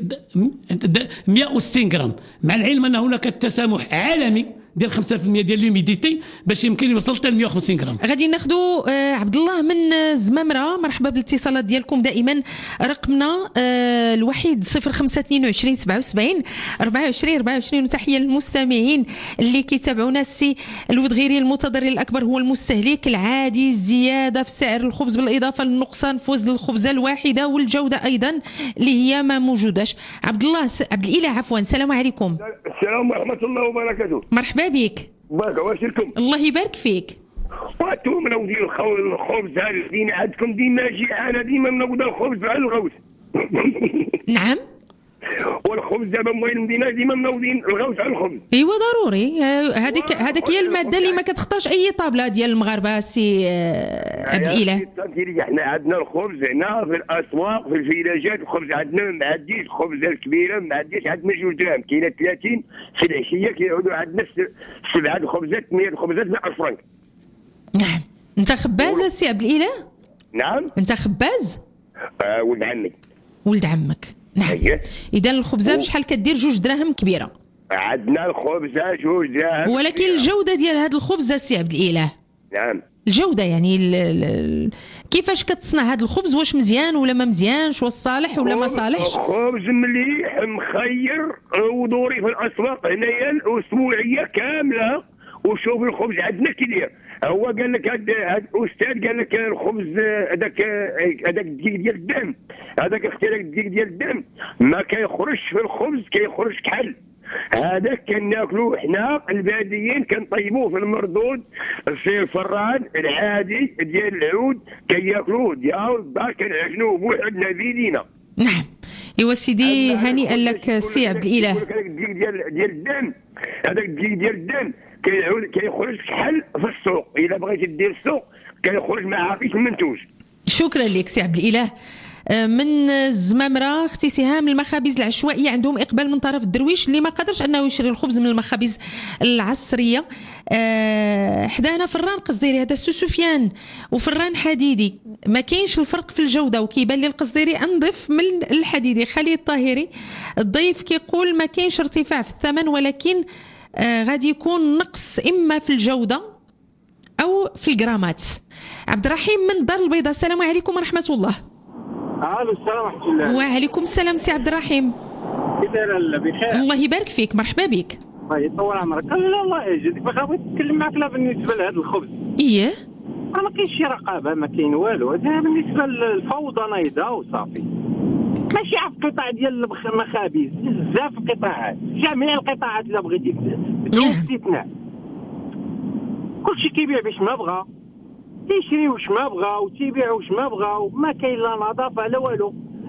C: 160 غرام، مع العلم ان هناك التسامح عالمي ديال 5% ديال لوميديتي باش يمكن يوصل حتى ل 150 غرام.
B: غادي ناخذوا عبد الله من زمامره. مرحبا بالاتصالات ديالكم دائما. رقمنا الوحيد 0522 77 24. وتحيه للمستمعين اللي كيتابعونا. السي الودغيري، المتضرر الاكبر هو المستهلك العادي. زياده في سعر الخبز بالاضافه للنقصان في وزن الخبزه الواحده والجوده ايضا اللي هي ما موجوداش. عبد الاله عفوا. السلام عليكم.
F: السلام ورحمه الله وبركاته.
B: مرحبا بك.
F: بارك واش لكم؟
B: الله يبارك فيك.
F: وانتم منوضين الخبز هذا عندكم ديما جيعانه، ديما منوضين الخبز على الغوث.
B: نعم.
F: والخبز دابا موين المدينه ديما منوضين الغوث على الخبز.
B: ايوا ضروري. هذيك هي الماده اللي ما كتخطاش اي طابله ديال المغاربه. سي عبد الاله،
F: احنا عندنا الخبز هنا في الاسواق في الفيلاجات، الخبز عندنا ما معديش، الخبز الكبيره ما معديش، عندنا 2 دراهم، كاينه 30 في العشيه كيعودوا عندنا 7 الخبزات 100 الخبزات ب 10 فرنك.
B: نعم. انت خباز السي عبد الاله؟
F: نعم.
B: انت خباز؟
F: ولد عمي.
B: ولد عمك. نعم. اذا الخبزه بشحال كدير؟ 2 دراهم كبيره.
F: عندنا الخبزه 2 دراهم،
B: ولكن الجوده ديال هذا الخبز السي عبد الاله.
F: نعم.
B: الجوده يعني كيفاش كتصنع هذا الخبز؟ واش مزيان ولا ما مزيانش؟ واش صالح ولا ما صالحش؟
F: خبز مليح مخير ودوري في الاسواق هنايا الاسبوعيه كامله. وشوف الخبز عندنا كي داير. هو قال لك هذا الاستاذ قال لك الخبز هذاك الدقيق ديال الدم، هذاك اختي الدقيق ديال الدم ما كيخرجش في الخبز، كيخرج كحل. هذاك كناكلوه حنا الباديين، كنطيبوه في المردود في الفران العادي ديال العود، كياكلوه ديال الدار، كنعجنوه بوحدنا بيدينا.
B: نعم. ايوا سيدي هنيئا لك سي عبد الاله.
F: هذاك الديك ديال الدم، هذاك الديك ديال الدم كيخرج شحال في السوق، الا بغيتي دير السوق كيخرج ما عارفيش المنتوج.
B: شكرا لك سي عبد الاله. من الزمامره اختي سهام، المخابز العشوائيه عندهم اقبال من طرف الدرويش اللي ما قدرش انه يشري الخبز من المخابز العصريه. حدانا فران قصديري، هذا سو سفيان وفران حديدي، ما كاينش الفرق في الجوده، وكيبان لي القصديري انظف من الحديدي. خالد الطاهري الضيف كيقول ما كاينش ارتفاع في الثمن، ولكن غادي يكون نقص اما في الجوده او في الجرامات. عبد الرحيم من الدار البيضاء، السلام عليكم ورحمه الله.
G: السلام ورحمة الله.
B: وعليكم السلام سي عبد الرحيم.
G: كيف داير؟ بخير.
B: الله يبارك فيك، مرحبا بك.
G: يطول عمرك. لا الله يجزيك بخير. بغيت نتكلم معك لا بالنسبة لهذا الخبز.
B: اييه.
G: ما كاينش شي رقابة، ما كاين والو. هذا بالنسبة للفوضى نايضة وصافي. ماشي عارف قطاع ديال المخابز، بزاف القطاعات، جميع القطاعات إلا بغيتي بدون استثناء. كلشي كيبيع باش ما بغا، تيشري واش ما بغا وتيبيع واش ما بغا، وما كاين لا نظافه لا والو.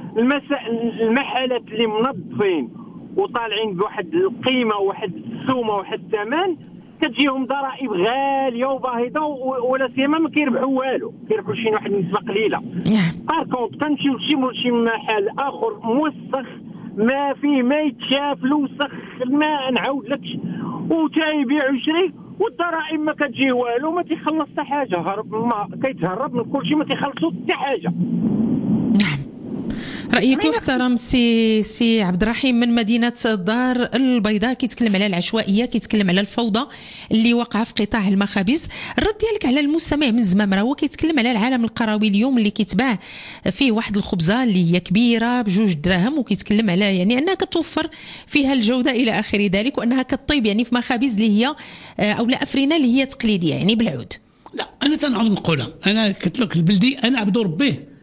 G: المحلات اللي منظفين وطالعين بواحد القيمه وواحد السومه وواحد الثمن، كتجيهم ضرائب غاليه وباهظه، ولا سيما ما كيربحوا والو، كيربحوا شي واحد النسبه قليله. بار كونت كنمشيو لشي محل اخر موسخ، ما فيه ما يتشاف، الوسخ ما نعاود لكش، وتيبيع ويشري، والضرائب ما كتجي والو، ما تيخلص حتى حاجه، هرب ما كيتهرب من كل شيء، ما تيخلصوا حتى حاجه.
B: نعم، رايك يحترم. سي عبد الرحيم من مدينه الدار البيضاء كيتكلم على العشوائيه، كيتكلم على الفوضى اللي واقعه في قطاع المخابز. الرد ديالك على المستمع من زمامره هو كيتكلم على العالم القروي اليوم اللي كيتباع فيه واحد الخبزه اللي هي كبيره ب2 دراهم، وكيتكلم على يعني انها كتوفر فيها الجوده الى اخر ذلك، وانها كطيب يعني في مخابز اللي هي او لا افرينه اللي هي تقليديه يعني بالعود.
C: لا انا تنعاود نقولها، انا قلت لك البلدي انا عبد ربيه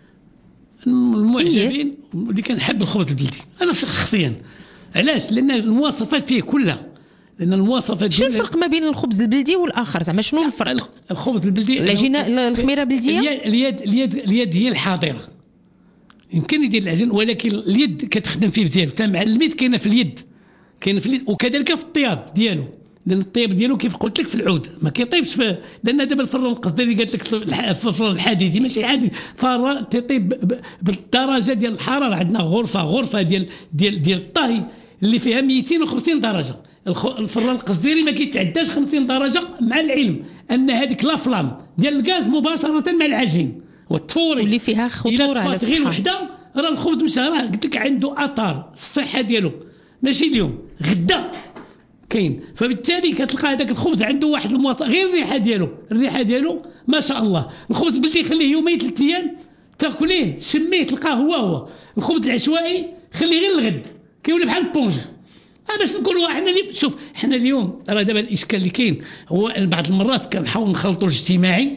C: المعجبين اللي كنحب الخبز البلدي انا شخصيا. علاش؟ لان المواصفات فيه كلها، لان المواصفات.
B: شنو الفرق ما بين الخبز البلدي والاخر؟ زعما شنو الفرق؟
C: الخبز البلدي
B: العجينه الخميره بلديه،
C: اليد هي الحاضره، يمكن يدير العجين ولكن اليد كتخدم فيه مزيان. حتى معلميت كاينه في اليد، وكذلك في الطياب ديالو، لان الطياب ديالو كيف قلت لك في العود ما كيطيبش في، لان دابا الفران القصديري اللي قالت لك الفران الحديدي ماشي عادي، فران تيطيب بالدرجه ديال الحراره. عندنا غرفه ديال الطهي اللي فيها 250 درجه. الفران القصديري ما كيتعداش 50 درجه، مع العلم ان هذيك لافلام ديال الغاز مباشره مع العجين والتفوري
B: اللي فيها خطوره على الصحه.
C: غير وحده راه الخبز مش راه قلت لك عنده اثار الصحه ديالو، ماشي اليوم غدا كاين. فبالتالي كتلقى هذاك الخبز عنده واحد المواصفات، غير الريحه ديالو ما شاء الله. الخبز بلدي خليه يومين 3 ايام تاكليه تشميه تلقاه هو. الخبز العشوائي خليه غير الغد كيولي بحال البونج. باش نقولوا حنا شوف حنا اليوم راه دابا الاشكال اللي كاين هو بعض المرات كنحاول نخلطوا الاجتماعي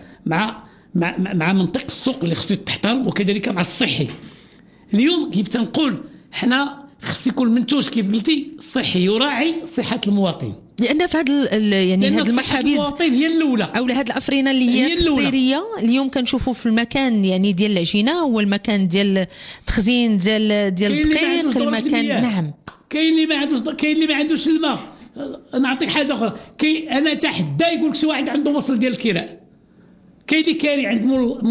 C: مع منطق السوق اللي خصو تحترم، وكذلك مع الصحي. اليوم كيف تنقول حنا خص يكون المنتوج كيف قلتي صحي يراعي صحه المواطن،
B: لان في هذا يعني هذه المخابز
C: المواطن هي الاولى،
B: او هذه الافرينه اللي هي تصديريه. اليوم كنشوفوا في المكان يعني ديال العجينه هو المكان ديال التخزين ديال الدقيق، المكان. نعم،
C: كاين اللي ما عندوش الماء. نعطيك حاجه اخرى، انا تحدى يقول لك شي واحد عنده وصل ديال الكراء، كاين اللي كاري عند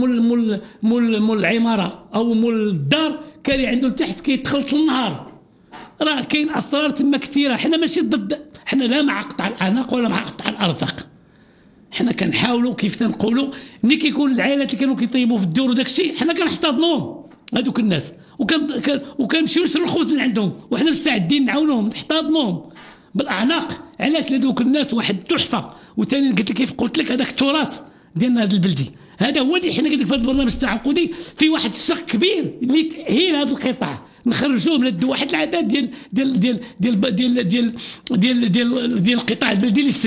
C: مول العماره او مول الدار، كاري عنده لتحت كيتخلط النهار. راه كاين اسرار تما كثيره. حنا ماشي ضد، حنا لا مع قطع الاعناق ولا مع قطع الارزاق. حنا كنحاولوا كيف تنقولوا ملي كيكون العائلات اللي كانوا كيطيبوا في الدور وداك الشيء حنا كنحتضنوهم هذوك الناس، وكنمشيو نشرو الخبز من عندهم، وحنا مستعدين نعاونوهم نحتضنوهم بالاعناق. علاش؟ لهذوك الناس واحد تحفه. وثاني قلت لك كيف قلت لك هذاك التراث ديالنا هذا البلدي، هذا هو اللي حنا قلت في هذا البرنامج التعاقدي في واحد الشق كبير اللي تاهيل هذا القطاع، نخرجوه من واحد العدد ديال ديال ديال ديال ديال ديال ديال ديال ديال القطاع البلدي اللي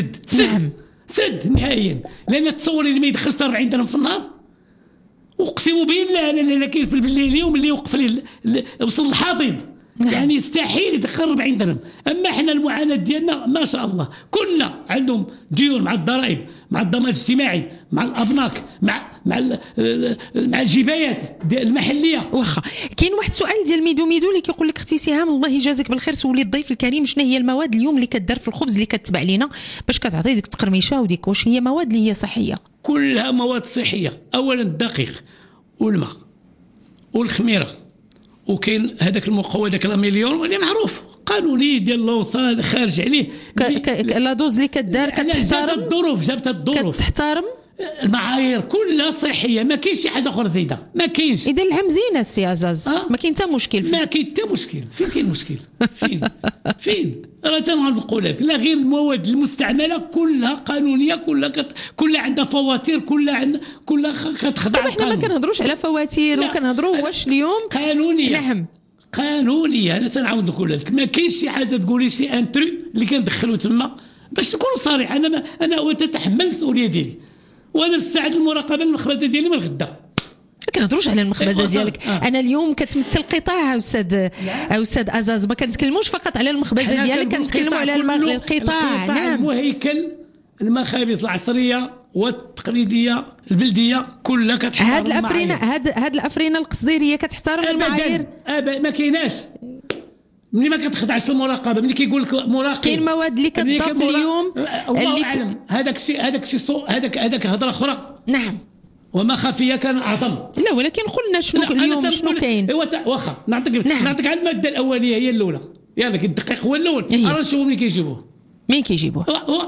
C: سد نهائيا. لان تصوري اللي ما يدخلش 40 درهم في النهار، اقسم بالله انا كاين في البلديه اليوم اللي وقف لي وصل الحاضن يعني يستحيل يدخل 40 درهم. اما احنا المعاناه ديالنا ما شاء الله كلنا عندهم ديون مع الضرائب، مع الضمان الاجتماعي، مع الابناك، مع الجبايات المحليه.
B: واخا كاين واحد السؤال ديال ميدو اللي كيقول لك اختي سهام الله يجازيك بالخير، سولي الضيف الكريم شنو هي المواد اليوم اللي كدار في الخبز اللي كتباع لينا باش كتعطي ديك التقرميشه وديك، واش هي مواد اللي هي صحيه؟
C: كلها مواد صحيه. اولا الدقيق والماء والخميره، وكاين هذاك المقوى داك المليون اللي معروف قانوني ديال لونسان خارج عليه
B: لا دوز اللي كدار كتحترم
C: جابت الظروف
B: كتحترم
C: المعايير كلها صحيه، ما كاينش شي حاجه اخرى زايده، ما كاينش.
B: اذا العام زينه السي عزاز، ما كاين حتى مشكل
C: ما كاين حتى مشكل. فين كاين مشكل؟ فين راه تنقول لك لا غير المواد المستعمله كلها قانونيه، كلها عندها فواتير، كلها كتخضع.
B: طيب احنا ما كنهضروش على فواتير وكنهضروا واش اليوم
C: قانونيه.
B: نعم
C: قانونيه. انا تنعاود نقول لك ما كاينش شي حاجه تقولي شي انترو اللي كندخلو تما. باش نكون صريح، انا تتحمل المسؤوليه ديالي، وانا مستعد للمراقبه من المخبزه ديالي من غدا.
B: ما كنهضروش على المخبزه ديالك. انا اليوم كتمثل قطاع استاذ عزاز، ما كنتكلموش فقط على المخبزه ديالك، كنتكلموا على القطاع. نعم
C: المهيكل المخابز العصريه والتقليديه البلديه كلها كتحترم
B: هاد الافرينه القصديريه كتحترم المعايير.
C: ما كايناش. ملي ما كتخضعش المراقبه، ملي كيقول لك مراقب
B: كاين مواد اللي كتضاف اليوم
C: الله اعلم. هذاك الشيء هذاك هضره اخرى.
B: نعم
C: وما خفيه كان اعظم.
B: لا ولكن قلنا شنو اليوم شنو كاين.
C: واخا نعطيك على الماده الاوليه هي الاولى، ياك الدقيق هو الاول. راه نشوفوا ملي كيجيبوه.
B: مين كيجيبوه؟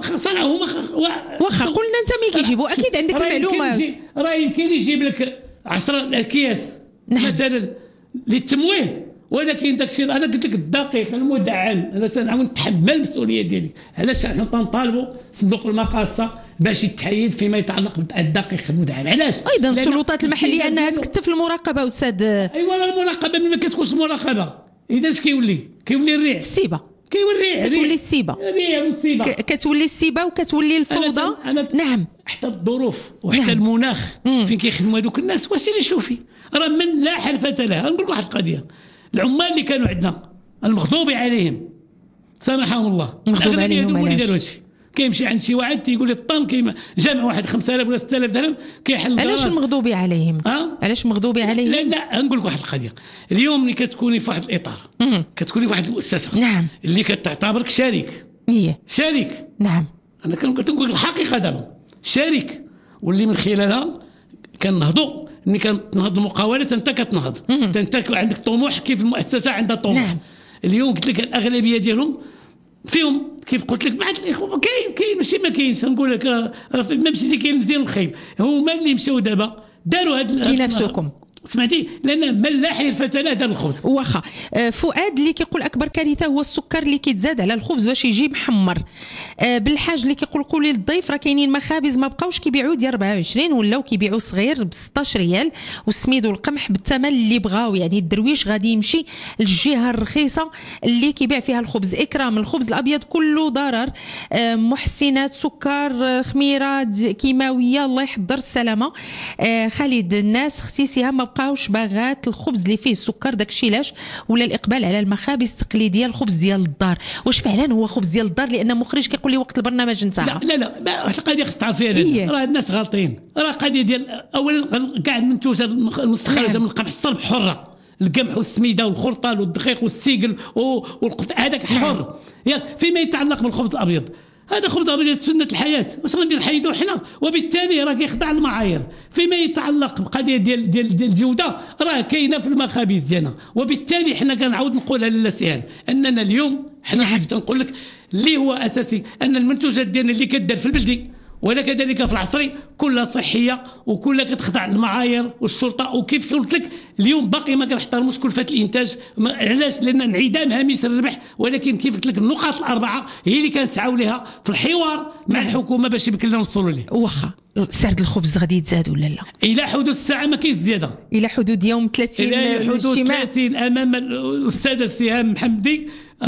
B: واخا قلنا انت مين كيجيبوه، اكيد عندك المعلومه.
C: راه يمكن يجيب لك 10 اكياس مثلا للتمويه، ولكن داك الشيء انا قلت لك الدقيق المدعم انا تنعاود نتحمل المسؤوليه ديالي. علاش حنا تنطالبوا صندوق المقاصه باش يتحيد فيما يتعلق بالدقيق المدعم؟ علاش؟
B: ايضا السلطات المحليه انها تكتف المراقبه استاذ.
C: ايوا المراقبه ما كتكونش مراقبه، اذا اش كيولي الريع
B: السيبه،
C: كتولي
B: السيبه، كتولي السيبه وكتولي الفوضى. نعم
C: حتى الظروف وحتى المناخ فين كيخدموا هذوك الناس. وسيري شوفي راه من لا حرفه لها. نقول لك واحد القضيه، العمال اللي كانوا عندنا المغضوب عليهم سامحهم الله،
B: مغضوب عليهم علاش؟
C: كيمشي عند شي واحد تيقول لي الطن جامع واحد 5000 ولا 6000 درهم كيحل.
B: علاش المغضوبي عليهم؟ علاش مغضوبي عليهم؟
C: لا نقول لك واحد القضيه، اليوم ملي كتكوني في واحد الاطار، كتكوني في واحد المؤسسه
B: نعم
C: اللي كتعتبرك شريك. شريك
B: نعم.
C: انا كنقول لك الحقيقه دابا شريك، واللي من خلالها كنهضوا ملي كنهض المقاولات انت كتنهض، انت عندك طموح كيف المؤسسه عندها طموح.
B: نعم.
C: اليوم قلت لك الاغلبيه ديالهم فيهم كيف قلت لك بعض الاخوه كاين ماشي ما كاينش. نقول لك راه ما مشيتي كاين مزيان الخيب، هما اللي مشاو دابا داروا هاد
B: كينافسوكم.
C: سمعتي؟ لان من لا حرفه له دار الخبز.
B: واخا فؤاد اللي كيقول اكبر كارثه هو السكر اللي كيتزاد على الخبز باش يجي محمر. بالحاج اللي كيقول قولي للضيف راه كاينين مخابز ما بقاوش كيبيعوا ديال 24 ولاو كيبيعوا صغير ب 16 ريال، والسميد والقمح بالثمن اللي بغاو. يعني الدرويش غادي يمشي للجهه الرخيصه اللي كيبيع فيها الخبز. اكرام الخبز الابيض كله ضرر، محسنات سكر خميره كيماويه الله يحضر السلامه. خالد الناس اختيسيها ما بقاوش باغات الخبز اللي فيه السكر، داكشي علاش ولا الاقبال على المخابز التقليديه الخبز ديال الدار. واش فعلا هو خبز ديال الدار؟ لان مخرج كيقول لي وقت البرنامج نتاعها.
C: لا القضيه خص تعرفيها، راه الناس غالطين. راه قضيه ديال اولا كاع المنتوجات المستخرجه من القمح الصلب حره، القمح والسميده والخرطال والدقيق والسيقل والقطع هذاك حر. فيما يتعلق بالخبز الابيض، هذا خبز ابيض سنه الحياه، واش غندير نحيدوه حنا؟ وبالتالي راه كيخضع للمعايير. فيما يتعلق بقضيه ديال الجوده راه كاينه في المخابز ديالنا، وبالتالي حنا كنعاود نقولها للسيان اننا اليوم حنا حيت تنقول لك اللي هو اساسي ان المنتوجات ديالنا اللي كدار في البلدي ولا كذلك في العصري كلها صحيه وكلها كتخضع للمعايير والسلطه. وكيف قلت لك اليوم باقي ما كنحترموش كلفه الانتاج. علاش؟ لان انعدام هامش الربح. ولكن كيف قلت لك النقاط الاربعه هي اللي كنسعاو لها في الحوار مع الحكومه باش يمكن لنا نوصلوا ليه.
B: واخا سعر الخبز غادي يتزاد ولا لا؟
C: الى حدود الساعه ما كاين زياده،
B: الى حدود يوم 30
C: الى حدود 30 امام الاستاذ السهام محمدي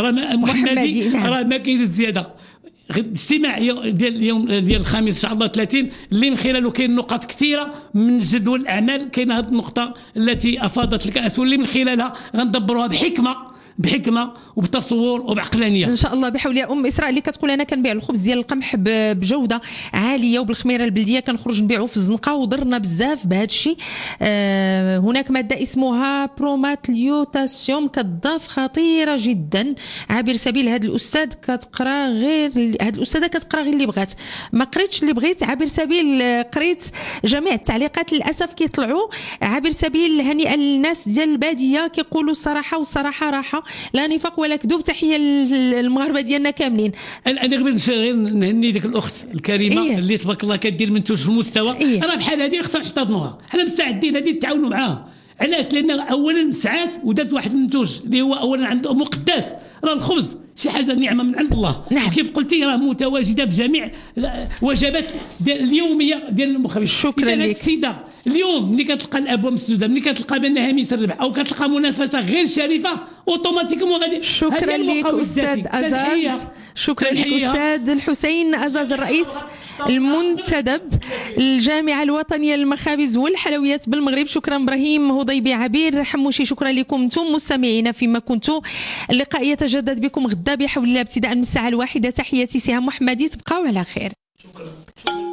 C: محمدي راه ما كاين زياده. الاجتماع ديال الخميس ان شاء الله 30 اللي من خلاله كاين نقاط كثيره من جدول الاعمال. كاين هذه النقطه التي افاضت الكاس واللي من خلالها غندبروها بحكمه بحكمه وبتصور وبعقلانيه
B: ان شاء الله بحول يا ام اسراء اللي كتقول انا كنبيع الخبز ديال القمح بجوده عاليه وبالخميره البلديه كنخرج نبيعو في الزنقه وضرنا بزاف بهذا الشيء. هناك ماده اسمها بروماتليوتاسيوم كتضاف خطيره جدا. عابر سبيل هذا الاستاذ كتقرا غير هذه الاستاذه كتقرا غير اللي بغات، ما قريتش اللي بغيت. عابر سبيل قريت جميع التعليقات للاسف كيطلعوا. عابر سبيل هنيئا للناس ديال الباديه كيقولوا الصراحه والصراحه راحه لا نفاق ولا كذوب. تحيه للمغاربه ديالنا كاملين.
C: انا قبل غير نهني ديك الاخت الكريمه اللي تبارك الله كدير منتوج في المستوى. راه بحال هذه خصنا نحتضنوها، حنا مستعدين هذه نتعاونوا معاها. علاش؟ لان اولا ساعات ودرت واحد المنتوج اللي هو اولا عنده مقدس. راه الخبز شي حاجه نعمه من عند الله.
B: نعم.
C: كيف قلتي راه متواجده في جميع وجبات اليوميه ديال المخرج.
B: شكرا لك.
C: السيده اليوم ملي كتلقى الابواب مسدوده، ملي كتلقى بانها ميس الربح او كتلقى منافسه غير شريفه اوتوماتيكمون غادي.
B: شكرا لك استاذ ازاز. شكرا لك استاذ الحسين ازاز الرئيس المنتدب الجامعه الوطنيه للمخابز والحلويات بالمغرب. شكرا ابراهيم هضيبي عبير حموشي. شكرا لكم انتم مستمعينا فيما كنتم. اللقاء يتجدد بكم غدا بحول الله ابتداء من الساعه 1. تحياتي سهام محمدي، تبقاو على خير.
C: شكرا.